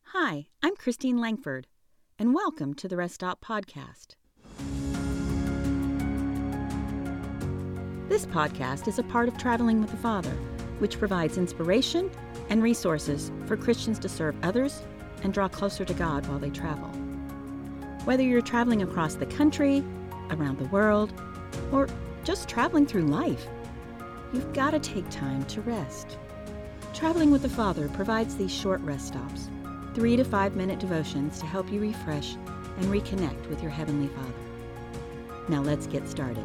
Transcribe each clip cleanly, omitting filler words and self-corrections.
Hi, I'm Christine Langford, and welcome to the Rest Stop Podcast. This podcast is a part of Traveling with the Father, which provides inspiration and resources for Christians to serve others and draw closer to God while they travel. Whether you're traveling across the country, around the world, or just traveling through life, you've got to take time to rest. Traveling with the Father provides these short rest stops, 3 to 5 minute devotions to help you refresh and reconnect with your Heavenly Father. Now let's get started.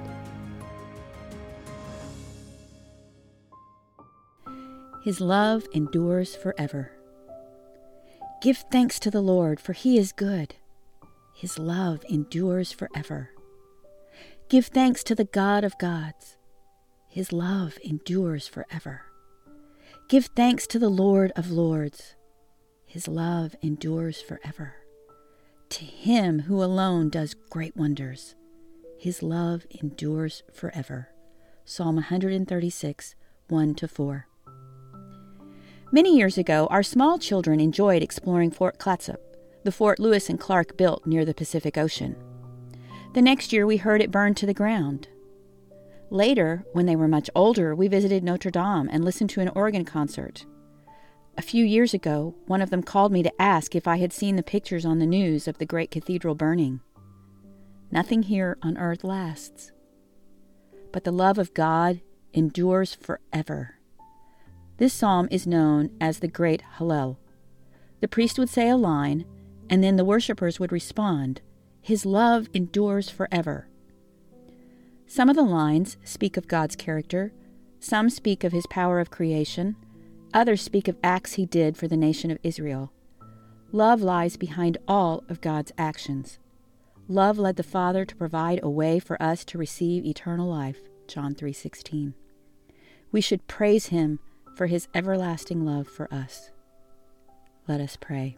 His love endures forever. Give thanks to the Lord, for He is good. His love endures forever. Give thanks to the God of gods. His love endures forever. Give thanks to the Lord of lords. His love endures forever. To Him who alone does great wonders, His love endures forever. Psalm 136, 1-4. Many years ago, our small children enjoyed exploring Fort Clatsop, the fort Lewis and Clark built near the Pacific Ocean. The next year, we heard it burned to the ground. Later, when they were much older, we visited Notre Dame and listened to an organ concert. A few years ago, one of them called me to ask if I had seen the pictures on the news of the great cathedral burning. Nothing here on earth lasts, but the love of God endures forever. This psalm is known as the Great Hallel. The priest would say a line, and then the worshipers would respond, "His love endures forever." Some of the lines speak of God's character, some speak of His power of creation, others speak of acts He did for the nation of Israel. Love lies behind all of God's actions. Love led the Father to provide a way for us to receive eternal life, John 3:16. We should praise Him for His everlasting love for us. Let us pray.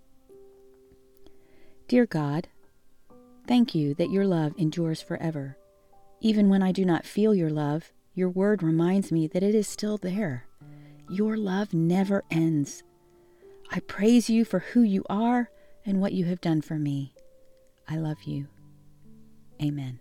Dear God, thank You that Your love endures forever. Even when I do not feel Your love, Your word reminds me that it is still there. Your love never ends. I praise You for who You are and what You have done for me. I love You. Amen.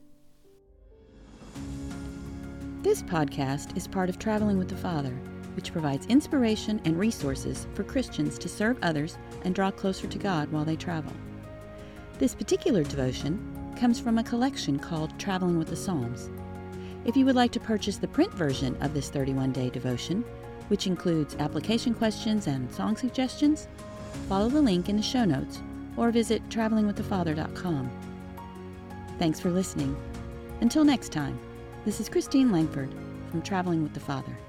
This podcast is part of Traveling with the Father, which provides inspiration and resources for Christians to serve others and draw closer to God while they travel. This particular devotion comes from a collection called Traveling with the Psalms. If you would like to purchase the print version of this 31-day devotion, which includes application questions and song suggestions, follow the link in the show notes or visit travelingwiththefather.com. Thanks for listening. Until next time, this is Christine Langford from Traveling with the Father.